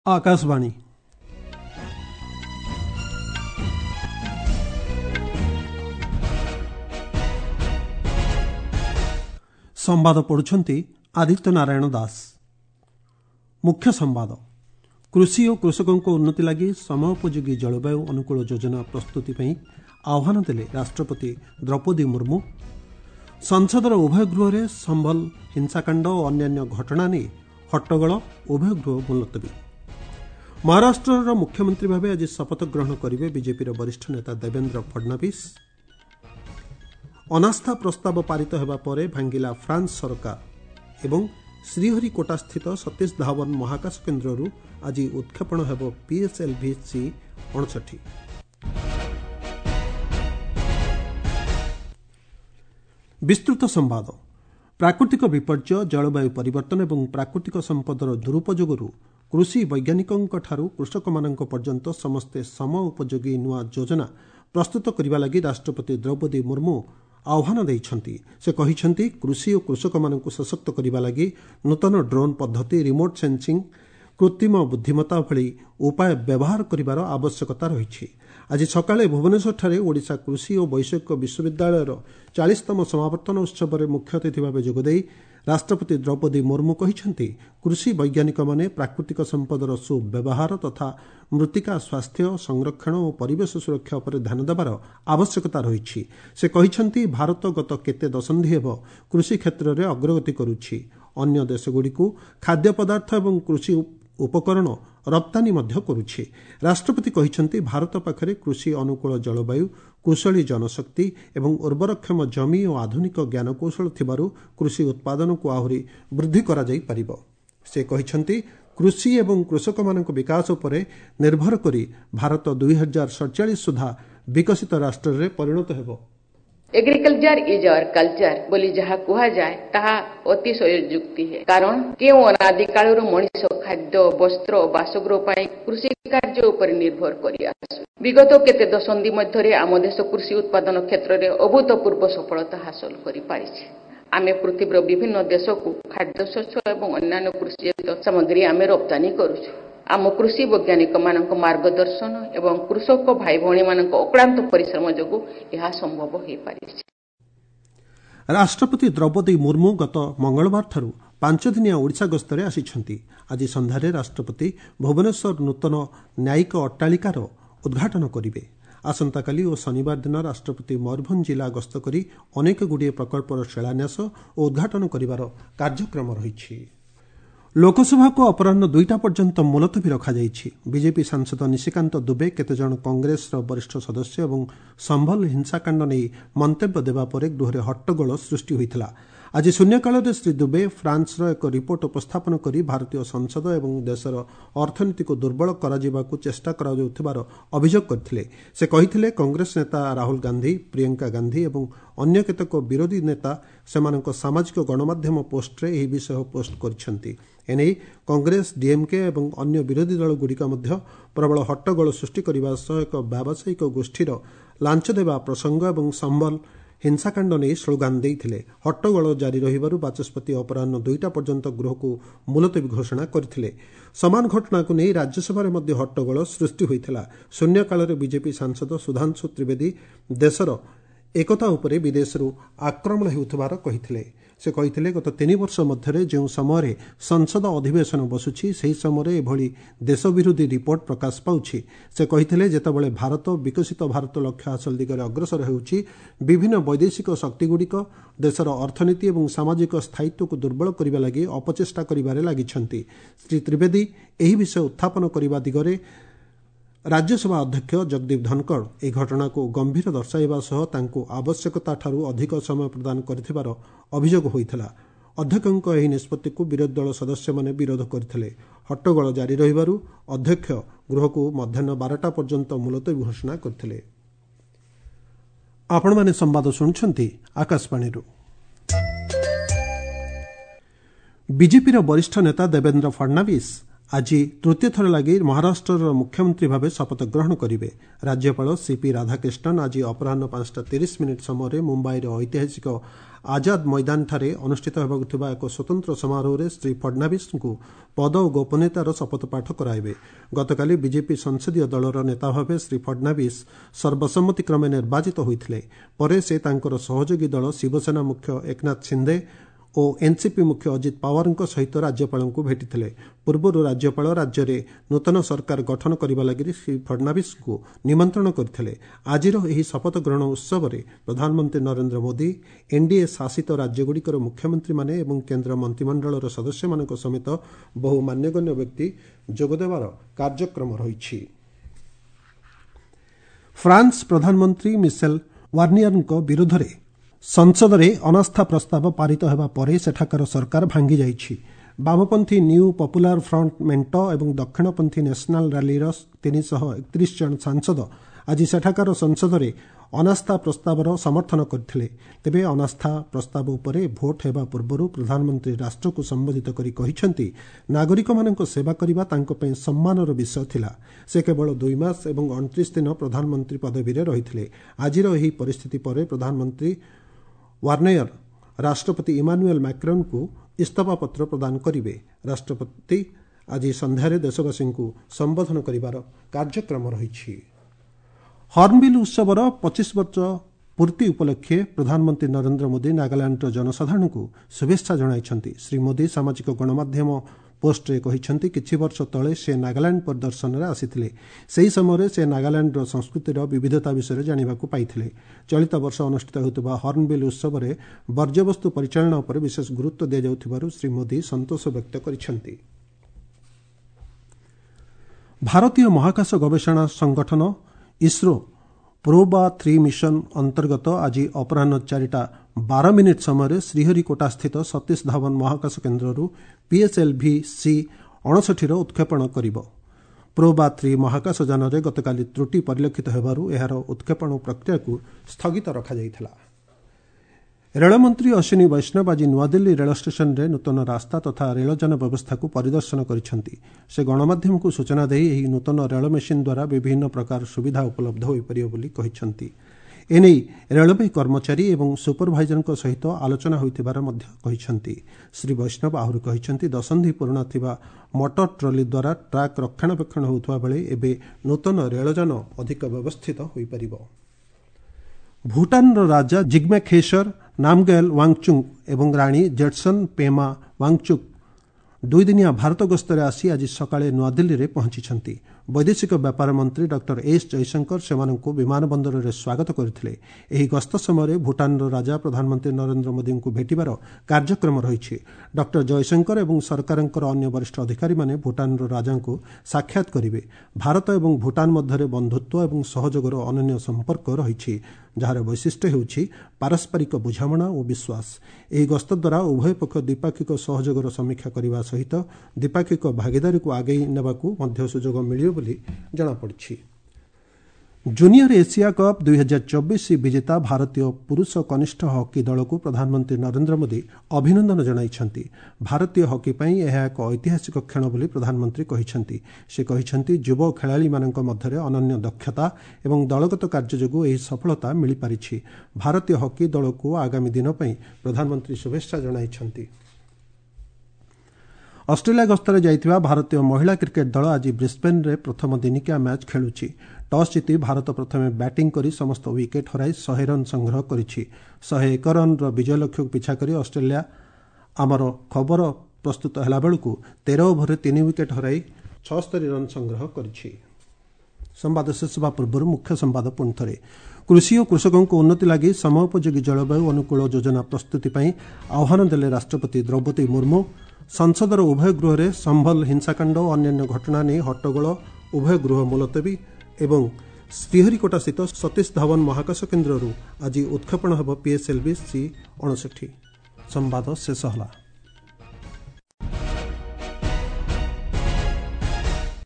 आकाशवाणी संवाद पढ़ुछंती आदित्य नारायण दास। मुख्य संवाद। कृषि और कृषकों को उन्नति लगी समयोपयोगी जलवायु अनुकूल योजना प्रस्तुति पर आह्वान देले राष्ट्रपति द्रौपदी मुर्मू। संसदर उभय गृह में संभल हिंसाकांड और अन्य घटना नहीं हट्टगोल, उभय गृह मुलतवी। महाराष्ट्र मुख्यमंत्री भाव आज शपथ ग्रहण करेंगे बीजेपी वरिष्ठ नेता देवेंद्र फडणवीस। अनास्था प्रस्ताव पारित होगा पर भांगिला फ्रांस सरकार एवं श्रीहरिकोटा स्थित सतीश धावन महाकाश केन्द्र आज उत्क्षेपण होब PSLV-C 69। विस्तृत संवाद। प्राकृतिक विपर्य, जलवायु परिवर्तन और प्राकृतिक संपदर दुरुपयोगरू कृषि वैज्ञानिकों ठारू कृषक पर्यंत समस्ते सम उपयोगी नुआ योजना प्रस्तुत करने लगी राष्ट्रपति द्रौपदी मुर्मू आह्वान देइछंती। से कहिछंती कृषि और कृषक मानक सशक्त करने लगी नूतन ड्रोन पद्धति, रिमोट सेंसिंग, कृत्रिम बुद्धिमत्ता भली उपाय व्यवहार करिवार आवश्यकता रही। आज सकाळे भुवनेश्वर ओडिशा कृषि और वैषयिक विश्वविद्यालय 40तम समावर्तन उत्सव में मुख्य अतिथि भाव जोगदेई राष्ट्रपति द्रौपदी मुर्मू कहिछंती कृषि वैज्ञानिक माने प्राकृतिक संपदर सुव्यवहार तथा मृत्तिका स्वास्थ्य संरक्षण और परिवेश सुरक्षा पर ध्यान देवार आवश्यकता रही। से कहिछंती भारत गत केते दशंधि हेब कृषि क्षेत्र में अग्रगति करुछि। अन्य देशगुड़िकु खाद्य पदार्थ और कृषि उपकरण रप्तानी मध्य करुछि। राष्ट्रपति कहिछंती भारत पाखरे कृषि अनुकूल जलवायु, कुशली जनशक्ति एवं उर्वरक्षम जमी और आधुनिक ज्ञानकौशल थिबारु कृषि उत्पादन को आहुरी वृद्धि करा जाई परिबो। से कहिछंती कृषि एवं कृषक मानक विकास उपरे निर्भर करी भारत 2047 सुधा विकसित राष्ट्र रे परिणत हेबो। एग्रीकल्चर इज आवर कल्चर बोली जहा कुहा जाए ताहा अतिशय युक्ति है। कारण केउ अनादि कालरु मनुष्य खाद्य, वस्त्र और बासगृह पाई कृषि कार्य उपर निर्भर करि आसु। विगत केते दशंधि मध्यरे आम देश कृषि उत्पादन क्षेत्र में अभूतपूर्व सफलता हासिल करि पारिछि। आमे पृथ्वीर विभिन्न देश को खाद्य शस्य और अन्य कृषि सामग्री आमे रप्तानी करुछु। आम कृषि वैज्ञानिक मानक मार्गदर्शन एवं कृषक भाई भौणी मानक अक्लांत परिश्रम जोगु यह संभव हो पारिछि। राष्ट्रपति द्रौपदी मुर्मू गत मंगलवार ठारू 5 दिनिया ओडिशा गस्तरे आसिछंती। आज संध्यारे राष्ट्रपति भुवनेश्वर नूतन न्यायिक अट्टालिकार उद्घाटन करिवे। आसंताकाली और शनिवार दिन राष्ट्रपति मयूरभंज जिला गस्त करी अनेक गुड़िए प्रकल्पर शिलान्यास और उद्घाटन करिवार कार्यक्रम रही। लोकसभा को अपराह्न 2टा पर्यंत मुलतवी रखाଯାଇଛି। बीजेपी सांसद निशिकांत दुबे केतेजन कांग्रेस वरिष्ठ सदस्य और संभल हिंसाकांड नहीं मंतव्य देवा पर गृह में हट्टगोल सृष्टि होता। आज शून्यकाल श्री दुबे फ्रांस एक रिपोर्ट उपस्थापन करी भारतीय संसद और देशर अर्थनीति को दुर्बल कराजिबाकु चेष्टा कराउथिबार अभियोग करथिले। से कहिथिले कांग्रेस नेता राहुल गांधी, प्रियंका गांधी और अन्य केतक विरोधी नेता सेमानक सामाजिक गणमाध्यम पोस्ट रे एही विषय पोस्ट करिसेंती। एने कांग्रेस, डीएमके और अन्य विरोधी दल गुड़िक प्रबल हट्टगोल सृष्टि करने सह एक व्यावसायिक गोष्ठीर लांच देवा प्रसंग और संभल हिंसाकांड नहीं स्लोगान देते। हट्टगोल जारी रहिबारु बाचस्पति अपराह्न 2टा पर्यंत गृह को मुलतवी घोषणा करथिले। समान घटना को नहीं राज्यसभा में हट्टगोल सृष्टि होता। शून्यकाल बीजेपी सांसद सुधांशु त्रिवेदी देशर एकता उपरे विदेशरू आक्रमण हेउथबार कहिथिले। से कहिथिले गत 3 वर्ष मध्य जो समय संसद अधिवेशन बसुछि ସେହି समय एभली देश विरोधी रिपोर्ट प्रकाश पाउछि। से कहिथिले जेतेबेले भारत विकसित भारत लक्ष्य हासिल दिगरे अग्रसर हेउछि, विभिन्न वैदेशिक शक्तिगुड़िक देशर अर्थनीति और सामाजिक स्थायित्व को दुर्बल करने लगी अपचेष्टा करिबारे लागिछंती। श्री त्रिवेदी एही विषय उत्थापन करने दिगरे राज्यसभा अध्यक्ष जगदीप धनखड़ यह घटना को गंभीर दर्शाइबा सह तांको आवश्यकता ठारू अधिक समय प्रदान करथिबार अभियोग होइथला। अध्यक्षक एही निष्पत्ति को विरोधी दल सदस्य माने विरोध करथिले। हट्टगोल जारी रहिबारु अध्यक्ष गृह को मध्याह्न 12टा पर्यंत मुलतवी घोषणा करथिले। आपण माने संवाद सुनुछंती आकाशवाणी। बीजेपी वरिष्ठ नेता देवेंद्र फडणवीस ଆଜି ତୃତୀୟ ଥର ଲାଗି ମହାରାଷ୍ଟ୍ରର ମୁଖ୍ୟମନ୍ତ୍ରୀ ଭାବେ ଶପଥ ଗ୍ରହଣ କରିବେ। ରାଜ୍ୟପାଳ ସିପି ରାଧାକ୍ରିଷ୍ଣନ୍ ଆଜି ଅପରାହ୍ନ 5:30 ସମୟରେ ମୁମ୍ବାଇର ଐତିହାସିକ ଆଜାଦ ମଇଦାନଠାରେ ଅନୁଷ୍ଠିତ ହେବାକୁ ଥିବା ଏକ ସ୍ୱତନ୍ତ୍ର ସମାରୋହରେ ଶ୍ରୀ ଫଡନାବିସ୍ଙ୍କୁ ପଦ ଓ ଗୋପନୀୟତାର ଶପଥପାଠ କରାଇବେ। ଗତକାଲି ବିଜେପି ସଂସଦୀୟ ଦଳର ନେତା ଭାବେ ଶ୍ରୀ ଫଡନାବିସ୍ ସର୍ବସମ୍ମତିକ୍ରମେ ନିର୍ବାଚିତ ହୋଇଥିଲେ। ପରେ ସେ ତାଙ୍କର ସହଯୋଗୀ ଦଳ ଶିବସେନା ମୁଖ୍ୟ ଏକନାଥ ସିନ୍ଦେ ଓ ଏନ୍ସିପି ମୁଖ୍ୟ ଅଜିତ ପାୱାରଙ୍କ ସହିତ ରାଜ୍ୟପାଳଙ୍କୁ ଭେଟିଥିଲେ। ପୂର୍ବରୁ ରାଜ୍ୟପାଳ ରାଜ୍ୟରେ ନୂତନ ସରକାର ଗଠନ କରିବା ଲାଗି ଶ୍ରୀ ଫଡନାବିସ୍ଙ୍କୁ ନିମନ୍ତ୍ରଣ କରିଥିଲେ। ଆଜିର ଏହି ଶପଥ ଗ୍ରହଣ ଉତ୍ସବରେ ପ୍ରଧାନମନ୍ତ୍ରୀ ନରେନ୍ଦ୍ର ମୋଦି, ଏନ୍ଡିଏ ଶାସିତ ରାଜ୍ୟଗୁଡ଼ିକର ମୁଖ୍ୟମନ୍ତ୍ରୀମାନେ ଏବଂ କେନ୍ଦ୍ର ମନ୍ତ୍ରିମଣ୍ଡଳର ସଦସ୍ୟମାନଙ୍କ ସମେତ ବହୁ ମାନ୍ୟଗଣ୍ୟ ବ୍ୟକ୍ତି ଯୋଗଦେବାର କାର୍ଯ୍ୟକ୍ରମ ରହିଛି। ଫ୍ରାନ୍ସ ପ୍ରଧାନମନ୍ତ୍ରୀ ମିସେଲ ୱାର୍ନିୟରଙ୍କ ବିରୋଧରେ ସଂସଦରେ ଅନାସ୍ଥା ପ୍ରସ୍ତାବ ପାରିତ ହେବା ପରେ ସେଠାକାର ସରକାର ଭାଙ୍ଗି ଯାଇଛି। ବାମପନ୍ଥୀ ନ୍ୟୁ ପପୁଲାର ଫ୍ରଣ୍ଟ ମେଣ୍ଟ ଏବଂ ଦକ୍ଷିଣପନ୍ଥୀ ନ୍ୟାସନାଲ ରାଲିର 331 ଜଣ ସାଂସଦ ଆଜି ସେଠାକାର ସଂସଦରେ ଅନାସ୍ଥା ପ୍ରସ୍ତାବର ସମର୍ଥନ କରିଥିଲେ। ତେବେ ଅନାସ୍ଥା ପ୍ରସ୍ତାବ ଉପରେ ଭୋଟ ହେବା ପୂର୍ବରୁ ପ୍ରଧାନମନ୍ତ୍ରୀ ରାଷ୍ଟ୍ରକୁ ସମ୍ବୋଧିତ କରି କହିଛନ୍ତି, ନାଗରିକମାନଙ୍କ ସେବା କରିବା ତାଙ୍କ ପାଇଁ ସମ୍ମାନର ବିଷୟ ଥିଲା। ସେ କେବଳ 2 ମାସ ଏବଂ 29 ଦିନ ପ୍ରଧାନମନ୍ତ୍ରୀ ପଦବୀରେ ରହିଥିଲେ। ଆଜିର ଏହି ପରିସ୍ଥିତି ପରେ ପ୍ରଧାନମନ୍ତ୍ରୀ ୱାର୍ନିୟର ରାଷ୍ଟ୍ରପତି ଇମାନୁଏଲ ମ୍ୟାକ୍ରନ୍ଙ୍କୁ ଇସ୍ତଫାପତ୍ର ପ୍ରଦାନ କରିବେ। ରାଷ୍ଟ୍ରପତି ଆଜି ସନ୍ଧ୍ୟାରେ ଦେଶବାସୀଙ୍କୁ ସମ୍ବୋଧନ କରିବାର କାର୍ଯ୍ୟକ୍ରମ ରହିଛି। ହର୍ଣ୍ଣବିଲ୍ ଉତ୍ସବର 25 ବର୍ଷ ପୂର୍ତ୍ତି ଉପଲକ୍ଷେ ପ୍ରଧାନମନ୍ତ୍ରୀ ନରେନ୍ଦ୍ର ମୋଦି ନାଗାଲାଣ୍ଡର ଜନସାଧାରଣଙ୍କୁ ଶୁଭେଚ୍ଛା ଜଣାଇଛନ୍ତି। ଶ୍ରୀ ମୋଦି ସାମାଜିକ ଗଣମାଧ୍ୟମ ପୋଷ୍ଟରେ କହିଛନ୍ତି, କିଛି ବର୍ଷ ତଳେ ସେ ନାଗାଲାଣ୍ଡ ପରିଦର୍ଶନରେ ଆସିଥିଲେ। ସେହି ସମୟରେ ସେ ନାଗାଲାଣ୍ଡର ସଂସ୍କୃତିର ବିବିଧତା ବିଷୟରେ ଜାଣିବାକୁ ପାଇଥିଲେ। ଚଳିତ ବର୍ଷ ଅନୁଷ୍ଠିତ ହେଉଥିବା ହର୍ଣ୍ଣବିଲ୍ ଉତ୍ସବରେ ବର୍ଜ୍ୟବସ୍ତୁ ପରିଚାଳନା ଉପରେ ବିଶେଷ ଗୁରୁତ୍ୱ ଦିଆଯାଉଥିବାରୁ ଶ୍ରୀ ମୋଦି ସନ୍ତୋଷ ବ୍ୟକ୍ତ କରିଛନ୍ତି। ଭାରତୀୟ ମହାକାଶ ଗବେଷଣା ସଂଗଠନ ଇସ୍ରୋ ପ୍ରୋବା 3 ମିଶନ ଅନ୍ତର୍ଗତ ଆଜି ଅପରାହ୍ନ 4:12 ସମୟରେ ଶ୍ରୀହରିକୋଟାସ୍ଥିତ ସତୀଶ ଧାୱନ ମହାକାଶ କେନ୍ଦ୍ରରୁ PSLV-C-69ର ଉତ୍କ୍ଷେପଣ କରିବ। ପ୍ରୋବା 3 ମହାକାଶ ଯାନରେ ଗତକାଲି ତ୍ରୁଟି ପରିଲକ୍ଷିତ ହେବାରୁ ଏହାର ଉତ୍କ୍ଷେପଣ ପ୍ରକ୍ରିୟାକୁ ସ୍ଥଗିତ ରଖାଯାଇଥିଲା। ରେଳମନ୍ତ୍ରୀ ଅଶ୍ୱିନୀ ବୈଷ୍ଣବ ଆଜି ନୂଆଦିଲ୍ଲୀ ରେଳ ଷ୍ଟେସନରେ ନୂତନ ରାସ୍ତା ତଥା ରେଳଯାନ ବ୍ୟବସ୍ଥାକୁ ପରିଦର୍ଶନ କରିଛନ୍ତି। ସେ ଗଣମାଧ୍ୟମକୁ ସୂଚନା ଦେଇ ଏହି ନୂତନ ରେଳ ମେସିନ୍ ଦ୍ୱାରା ବିଭିନ୍ନ ପ୍ରକାର ସୁବିଧା ଉପଲବ୍ଧ ହୋଇପାରିବ ବୋଲି କହିଛନ୍ତି। ଏନେଇ ରେଳବାଇ କର୍ମଚାରୀ ଏବଂ ସୁପରଭାଇଜରଙ୍କ ସହିତ ଆଲୋଚନା ହୋଇଥିବାର ମଧ୍ୟ କହିଛନ୍ତି। ଶ୍ରୀ ବୈଷ୍ଣବ ଆହୁରି କହିଛନ୍ତି, ଦଶନ୍ଧି ପୁରୁଣା ଥିବା ମଟର ଟ୍ରଲି ଦ୍ୱାରା ଟ୍ରାକ୍ ରକ୍ଷଣାବେକ୍ଷଣ ହେଉଥିବା ବେଳେ ଏବେ ନୂତନ ରେଳଯାନ ଅଧିକ ବ୍ୟବସ୍ଥିତ ହୋଇପାରିବ। ଭୁଟାନର ରାଜା ଜିଗ୍ମେ ଖେସର ନାମଗେଲ ୱାଙ୍ଗଚୁକ୍ ଏବଂ ରାଣୀ ଜେଟ୍ସନ୍ ପେମା ୱାଙ୍ଗଚୁକ୍ 2 ଦିନିଆ ଭାରତ ଗସ୍ତରେ ଆସି ଆଜି ସକାଳେ ନୂଆଦିଲ୍ଲୀରେ ପହଞ୍ଚିଛନ୍ତି। ବୈଦେଶିକ ବ୍ୟାପାର ମନ୍ତ୍ରୀ ଡକ୍ଟର ଏସ୍ ଜୟଶଙ୍କର ସେମାନଙ୍କୁ ବିମାନ ବନ୍ଦରରେ ସ୍ୱାଗତ କରିଥିଲେ। ଏହି ଗସ୍ତ ସମୟରେ ଭୁଟାନର ରାଜା ପ୍ରଧାନମନ୍ତ୍ରୀ ନରେନ୍ଦ୍ର ମୋଦିଙ୍କୁ ଭେଟିବାର କାର୍ଯ୍ୟକ୍ରମ ରହିଛି। ଡକ୍ଟର ଜୟଶଙ୍କର ଏବଂ ସରକାରଙ୍କର ଅନ୍ୟ ବରିଷ୍ଠ ଅଧିକାରୀମାନେ ଭୁଟାନର ରାଜାଙ୍କୁ ସାକ୍ଷାତ କରିବେ। ଭାରତ ଏବଂ ଭୁଟାନ ମଧ୍ୟରେ ବନ୍ଧୁତ୍ୱ ଏବଂ ସହଯୋଗର ଅନନ୍ୟ ସମ୍ପର୍କ ରହିଛି, ଯାହାର ବୈଶିଷ୍ଟ୍ୟ ହେଉଛି ପାରସ୍ପରିକ ବୁଝାମଣା ଓ ବିଶ୍ୱାସ। ଏହି ଗସ୍ତ ଦ୍ୱାରା ଉଭୟ ପକ୍ଷ ଦ୍ୱିପାକ୍ଷିକ ସହଯୋଗର ସମୀକ୍ଷା କରିବା ସହିତ ଦ୍ୱିପାକ୍ଷିକ ଭାଗିଦାରୀକୁ ଆଗେଇ ନେବାକୁ ମଧ୍ୟ ସୁଯୋଗ ମିଳିବ ବୋଲି ଜଣାପଡ଼ିଛି। ଜୁନିୟର ଏସିଆ କପ୍ 2024 ବିଜେତା ଭାରତୀୟ ପୁରୁଷ କନିଷ୍ଠ ହକି ଦଳକୁ ପ୍ରଧାନମନ୍ତ୍ରୀ ନରେନ୍ଦ୍ର ମୋଦି ଅଭିନନ୍ଦନ ଜଣାଇଛନ୍ତି। ଭାରତୀୟ ହକି ପାଇଁ ଏହା ଏକ ଐତିହାସିକ କ୍ଷଣ ବୋଲି ପ୍ରଧାନମନ୍ତ୍ରୀ କହିଛନ୍ତି। ସେ କହିଛନ୍ତି, ଯୁବ ଖେଳାଳିମାନଙ୍କ ମଧ୍ୟରେ ଅନନ୍ୟ ଦକ୍ଷତା ଏବଂ ଦଳଗତ କାର୍ଯ୍ୟ ଯୋଗୁଁ ଏହି ସଫଳତା ମିଳିପାରିଛି। ଭାରତୀୟ ହକି ଦଳକୁ ଆଗାମୀ ଦିନ ପାଇଁ ପ୍ରଧାନମନ୍ତ୍ରୀ ଶୁଭେଚ୍ଛା ଜଣାଇଛନ୍ତି। ଅଷ୍ଟ୍ରେଲିଆ ଗସ୍ତରେ ଯାଇଥିବା ଭାରତୀୟ ମହିଳା କ୍ରିକେଟ୍ ଦଳ ଆଜି ବ୍ରିସ୍ବେନ୍ରେ ପ୍ରଥମ ଦିନିକିଆ ମ୍ୟାଚ୍ ଖେଳୁଛି। ଟସ୍ ଜିତି ଭାରତ ପ୍ରଥମେ ବ୍ୟାଟିଂ କରି ସମସ୍ତ ୱିକେଟ୍ ହରାଇ 100 ରନ୍ ସଂଗ୍ରହ କରିଛି। 101 ରନ୍ର ବିଜୟ ଲକ୍ଷ୍ୟକୁ ପିଛା କରି ଅଷ୍ଟ୍ରେଲିଆ ଆମର ଖବର ପ୍ରସ୍ତୁତ ହେଲା ବେଳକୁ 13 ଓଭରରେ 3 ୱିକେଟ୍ ହରାଇ 76 ରନ୍ ସଂଗ୍ରହ କରିଛି। ସମ୍ବାଦ ଶେଷ ହେବା ପୂର୍ବରୁ ମୁଖ୍ୟ ସମ୍ବାଦ ପୁଣି ଥରେ। କୃଷି ଓ କୃଷକଙ୍କ ଉନ୍ନତି ଲାଗି ସମୟୋପଯୋଗୀ ଜଳବାୟୁ ଅନୁକୂଳ ଯୋଜନା ପ୍ରସ୍ତୁତି ପାଇଁ ଆହ୍ୱାନ ଦେଲେ ରାଷ୍ଟ୍ରପତି ଦ୍ରୌପଦୀ ମୁର୍ମୁ। ସଂସଦର ଉଭୟ ଗୃହରେ ସମ୍ଭଲ ହିଂସାକାଣ୍ଡ ଓ ଅନ୍ୟାନ୍ୟ ଘଟଣା ନେଇ ହଟ୍ଟଗୋଳ, ଉଭୟ ଗୃହ ମୁଲତବୀ ଏବଂ ଶ୍ରୀହରିକୋଟାସ୍ଥିତ ସତୀଶ ଧାୱନ ମହାକାଶ କେନ୍ଦ୍ରରୁ ଆଜି ଉତ୍କ୍ଷେପଣ ହେବ PSLV-C-69। ସମ୍ବାଦ ଶେଷ ହେଲା।